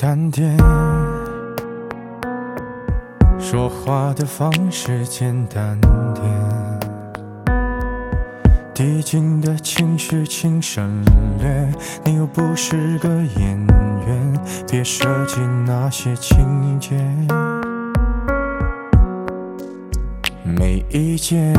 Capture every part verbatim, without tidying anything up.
淡点，说话的方式简单点，递进的情绪请省略，你又不是个演员，别设计那些情节。没意见，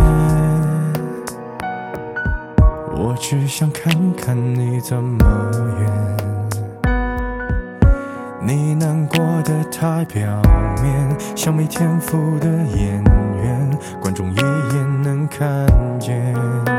我只想看看你怎么演，你难过的太表面，像没天赋的演员，观众一眼能看见。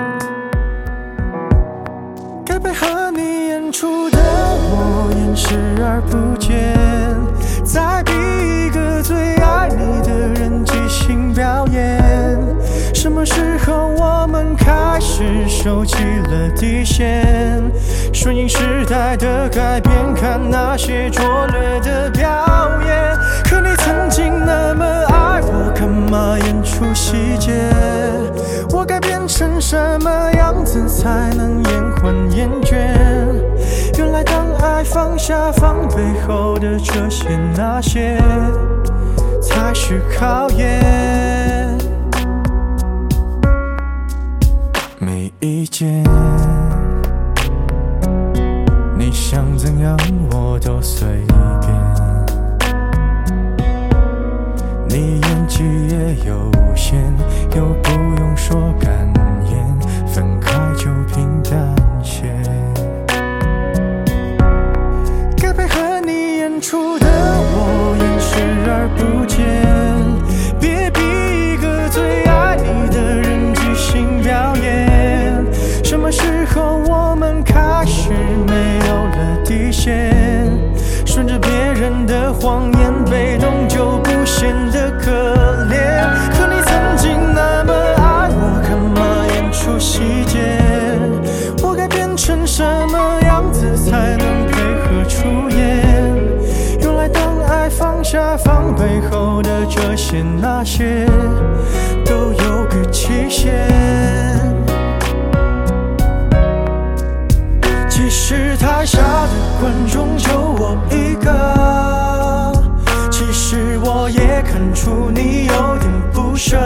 该配合你演出的我演视而不见，再逼一个最爱你的人即兴表演。什么时候我们开始收起了底线，顺应时代的改变，看那些拙劣的表演。可你曾经那么爱我，干嘛演出细节？我该变成什么样子才能延缓厌倦？原来当爱放下放背后的这些那些才是考验。没意见，你想怎样我都随便，你演技也有限，又不用说感言，分开就平淡些。该配合你演出的我演视而不见，别逼一个最爱你的人即兴表演。什么时候我们开始没有了底线，顺着别人的谎言，被动就不显得可怜。可你曾经那么爱我，干嘛演出细节？我该变成什么样子才能配合出演？原来当爱放下放背后的这些那些都有个期限。其实台下的观众就我一个，其实我也看出你有点不舍，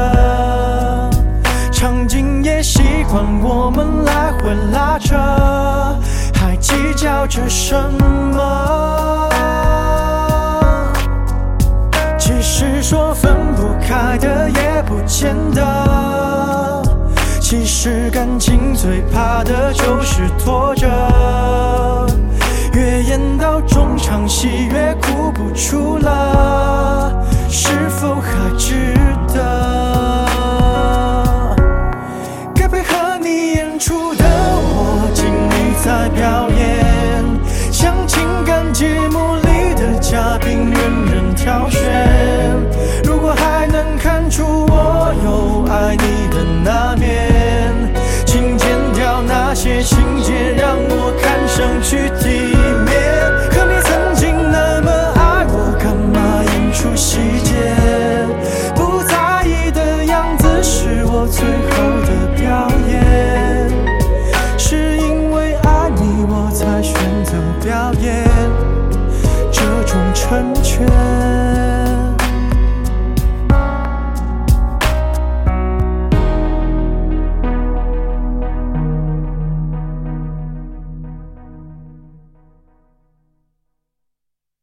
场景也习惯我们来回拉扯，还计较着什么？其实说分不开的也不见得，其实感情最怕的就是拖着，越演到中场戏越哭不出了，是否还值得？该配合你演出的我尽力在表演，像情感节目里的嘉宾任人挑选。如果还能看出我有爱你的那面，请剪掉那些情节，让我看上去体面。可你曾经那么爱我，干嘛演出细节？不在意的样子是我最后的表演，是因为爱你我才选择表演这种成全。